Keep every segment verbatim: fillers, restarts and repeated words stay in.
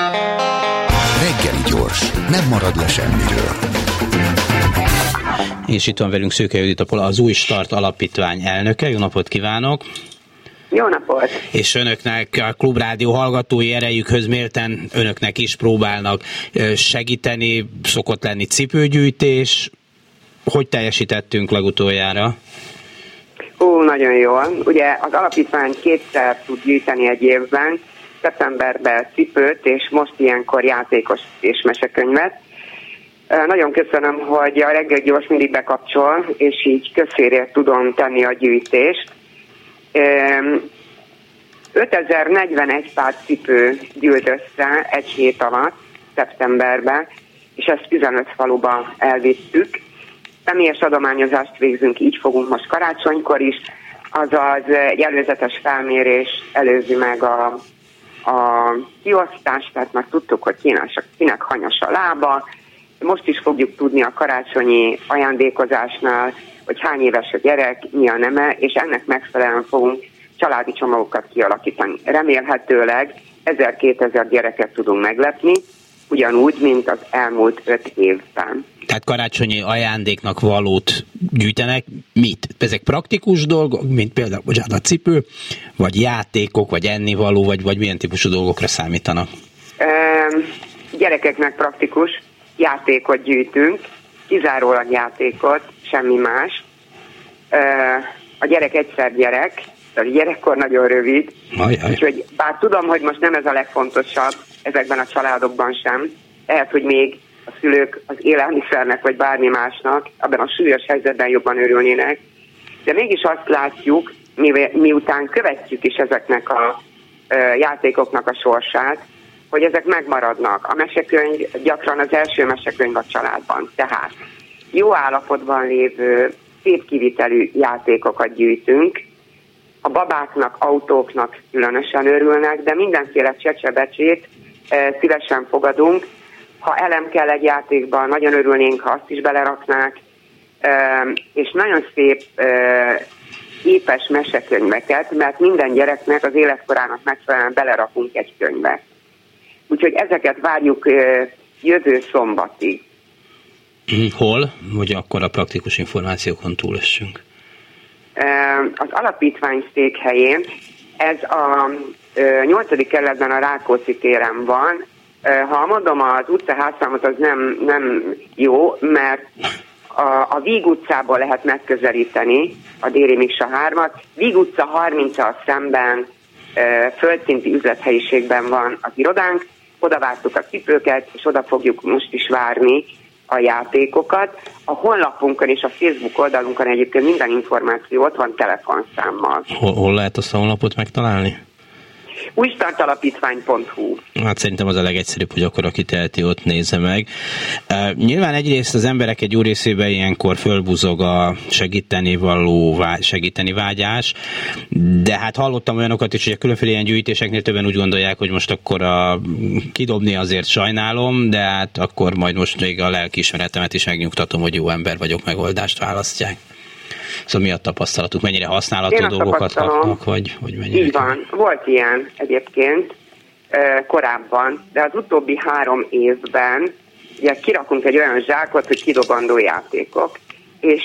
Reggeli gyors, nem marad le semmiről. És itt van velünk Szőke Judit, az Új Start Alapítvány elnöke. Jó napot kívánok! Jó napot! És önöknek, a Klubrádió hallgatói erejükhöz mélten önöknek is próbálnak segíteni, szokott lenni cipőgyűjtés. Hogy teljesítettünk legutoljára? Ó, nagyon jól. Ugye az alapítvány kétszer tud gyűjteni egy évben, szeptemberben cipőt, és most ilyenkor játékos és mesekönyvet. Nagyon köszönöm, hogy a Reggel gyors mindig bekapcsol, és így közférért tudom tenni a gyűjtést. ötezer-negyvenegy pár cipő gyűlt össze egy hét alatt, szeptemberben, és ezt tizenöt faluba elvittük. Személyes adományozást végzünk, így fogunk most karácsonykor is, azaz egy előzetes felmérés előzi meg a, a kiosztást, tehát már tudtuk, hogy kinek, kinek hanyas a lába. Most is fogjuk tudni a karácsonyi ajándékozásnál, hogy hány éves a gyerek, mi a neme, és ennek megfelelően fogunk családi csomagokat kialakítani. Remélhetőleg ezer-kétezer gyereket tudunk meglepni, ugyanúgy, mint az elmúlt öt évben. Tehát karácsonyi ajándéknak valót gyűjtenek. Mit? Ezek praktikus dolgok, mint például bocsánat, a cipő, vagy játékok, vagy ennivaló, vagy, vagy milyen típusú dolgokra számítanak? E, gyerekeknek praktikus játékot gyűjtünk, kizárólag játékot, semmi más. E, a gyerek egyszer gyerek, a gyerekkor nagyon rövid, Ajaj. Úgyhogy bár tudom, hogy most nem ez a legfontosabb ezekben a családokban sem, lehet, hogy még a szülők az élelmiszernek vagy bármi másnak abban a súlyos helyzetben jobban örülnének, de mégis azt látjuk, mi, miután követjük is ezeknek a e, játékoknak a sorsát, hogy ezek megmaradnak. A mesekönyv gyakran az első mesekönyv a családban, tehát jó állapotban lévő, szép kivitelű játékokat gyűjtünk. A babáknak, autóknak különösen örülnek, de mindenféle csecsebecsét e, szívesen fogadunk. Ha elem kell egy játékban, nagyon örülnénk, ha azt is beleraknák, e, és nagyon szép e, épes mesekönyveket, mert minden gyereknek az életkorának megfelelően belerakunk egy könyvet. Úgyhogy ezeket várjuk e, jövő szombatig. Hol? Hogy akkor a praktikus információkon túlessünk. Az alapítvány székhelyén, ez a nyolcadik kerületben a Rákóczi téren van. Ha mondom az utcaházszámot, az nem, nem jó, mert a, a Víg utcából lehet megközelíteni a Déri Miksa hármat. Víg utca harminccal szemben földszinti üzlethelyiségben van az irodánk, oda vártuk a cipőket, és oda fogjuk most is várni a játékokat. A honlapunkon és a Facebook oldalunkon egyébként minden információ ott van telefonszámmal. Hol, hol lehet azt a honlapot megtalálni? új start alapítvány pont hu. Hát szerintem az a legegyszerűbb, hogy akkor aki teheti, ott nézze meg. Uh, nyilván egyrészt az emberek egy jó részében ilyenkor fölbuzog a segíteni való, segíteni vágyás, de hát hallottam olyanokat is, hogy a különféle ilyen gyűjtéseknél többen úgy gondolják, hogy most akkor a, kidobni azért sajnálom, de hát akkor majd most még a lelkiismeretemet is megnyugtatom, hogy jó ember vagyok, megoldást választják. Szóval mi a tapasztalatuk? Mennyire használható dolgokat kapnak, vagy, vagy mennyire? Így van. Volt ilyen egyébként korábban, de az utóbbi három évben ugye kirakunk egy olyan zsákot, hogy kidobandó játékok, és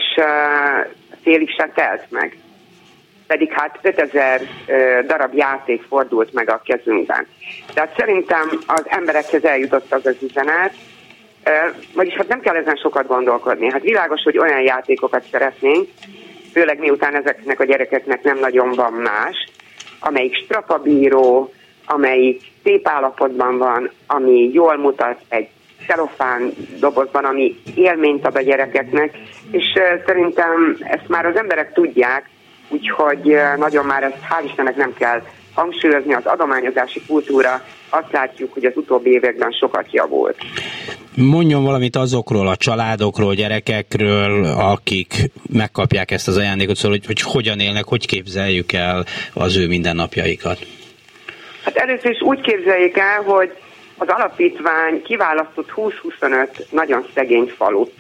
félig se telt meg. Pedig hát ötezer darab játék fordult meg a kezünkben. Tehát szerintem az emberekhez eljutott az az üzenet, vagyis hát nem kell ezen sokat gondolkodni. Hát világos, hogy olyan játékokat szeretnénk, főleg miután ezeknek a gyerekeknek nem nagyon van más, amelyik strapabíró, amelyik szép állapotban van, ami jól mutat egy celofán dobozban, ami élményt ad a gyerekeknek, és szerintem ezt már az emberek tudják, úgyhogy nagyon már ezt hál' Istennek nem kell hangsúlyozni. Az adományozási kultúra, azt látjuk, hogy az utóbbi években sokat javult. Mondjon valamit azokról a családokról, gyerekekről, akik megkapják ezt az ajándékot, szóval, hogy, hogy hogyan élnek, hogy képzeljük el az ő mindennapjaikat? Hát először is úgy képzeljék el, hogy az alapítvány kiválasztott húsz-huszonöt nagyon szegény falut,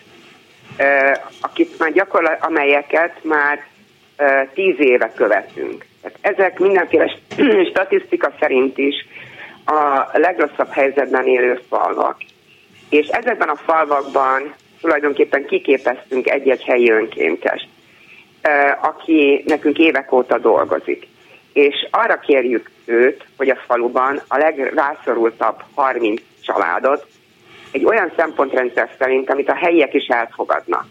akit már gyakorlatilag, amelyeket már tíz éve követünk. Tehát ezek mindenféle statisztika szerint is a legrosszabb helyzetben élő falvak. És ezekben a falvakban tulajdonképpen kiképeztünk egy-egy helyi önkéntest, aki nekünk évek óta dolgozik. És arra kérjük őt, hogy a faluban a legrászorultabb harminc családot egy olyan szempontrendszer szerint, amit a helyiek is elfogadnak,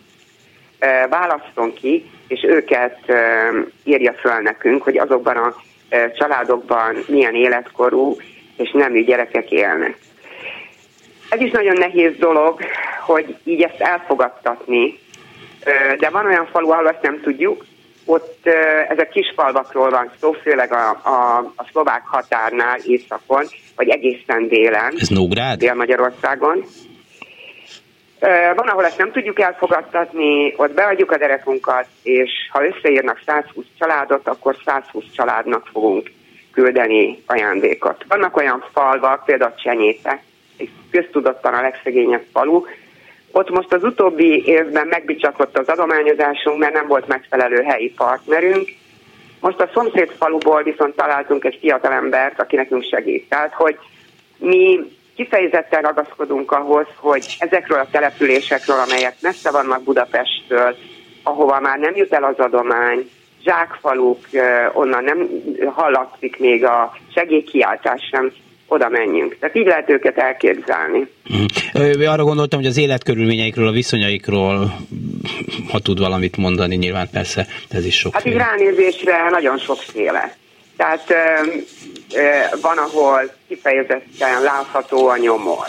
válasszon ki, és őket írja föl nekünk, hogy azokban a családokban milyen életkorú és nemű gyerekek élnek. Ez is nagyon nehéz dolog, hogy így ezt elfogadtatni, de van olyan falu, ahol azt nem tudjuk, ott ezek kis falvakról van szó, főleg a, a, a szlovák határnál északon, vagy egészen délen. Ez Nógrád? Dél-Magyarországon. Van, ahol ezt nem tudjuk elfogadtatni, ott beadjuk a derekunkat, és ha összeírnak százhúsz családot, akkor százhúsz családnak fogunk küldeni ajándékot. Vannak olyan falvak, például Csenyéte, köztudottan a legszegényebb falu. Ott most az utóbbi évben megbicsaklott az adományozásunk, mert nem volt megfelelő helyi partnerünk. Most a szomszéd faluból viszont találtunk egy fiatalembert, aki nekünk segít. Tehát, hogy mi kifejezetten ragaszkodunk ahhoz, hogy ezekről a településekről, amelyek messze vannak Budapesttől, ahova már nem jut el az adomány, zsákfaluk, onnan nem hallatszik még a segélykiáltás sem, oda menjünk. Tehát így lehet őket elképzelni. Mm. Arra gondoltam, hogy az életkörülményeikről, a viszonyaikról, ha tud valamit mondani, nyilván persze, ez is sokféle. Hát így ránézésre nagyon sokféle. Tehát ö, ö, van, ahol kifejezetten látható a nyomor.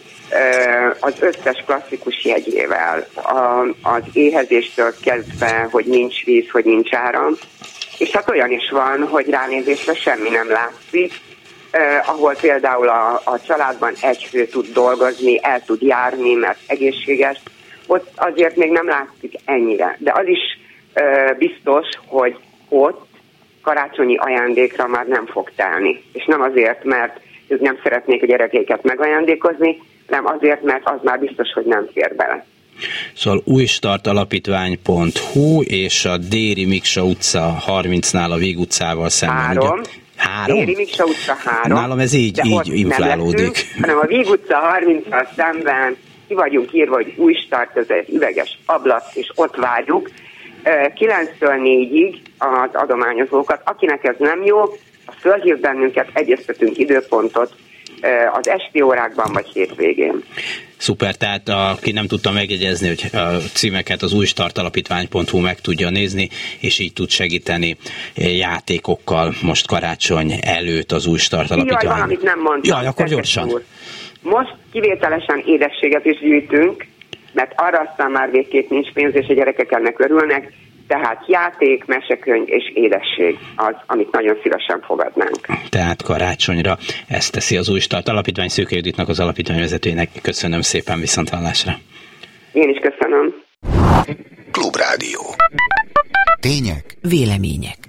Ö, az összes klasszikus jegyével, a, az éhezéstől kezdve, hogy nincs víz, hogy nincs áram. És hát olyan is van, hogy ránézésre semmi nem látszik, Uh, ahol például a, a családban egy fő tud dolgozni, el tud járni, mert egészséges, ott azért még nem látszik ennyire. De az is uh, biztos, hogy ott karácsonyi ajándékra már nem fog telni. És nem azért, mert ők nem szeretnék a gyerekeiket megajándékozni, hanem azért, mert az már biztos, hogy nem fér bele. Szóval újstartalapítvány pont hu és a Déri Miksa utca harmincnál a Vég utcával szemben. Három. Ugye? Három? Déri Miksa utca három. Nálam ez így, így inflálódik. Leszünk, hanem a Vég utca harminccal szemben ki vagyunk írva, hogy új start, ez egy üveges ablak, és ott várjuk kilenctől négyig az adományozókat. Akinek ez nem jó, a fölhív bennünket, egyeztetünk időpontot az esti órákban vagy hétvégén. Szuper, tehát aki nem tudta megjegyezni, hogy a címeket az újstartalapítvány pont hu meg tudja nézni, és így tud segíteni játékokkal most karácsony előtt az Újstartalapítvány. Jaj, valamit nem mondtam. Jaj, akkor gyorsan. Úr. Most kivételesen édességet is gyűjtünk, mert arra aztán már végképp nincs pénz, és a gyerekek ennek örülnek, tehát játék, mesekönyv és édesség az, amit nagyon szívesen fogadnánk. Tehát karácsonyra ezt teszi az Újstart Alapítvány. Szőke Juditnak, az alapítvány vezetőjének. Köszönöm szépen, viszonthallásra. Én is köszönöm. Klubrádió. Tények. Vélemények.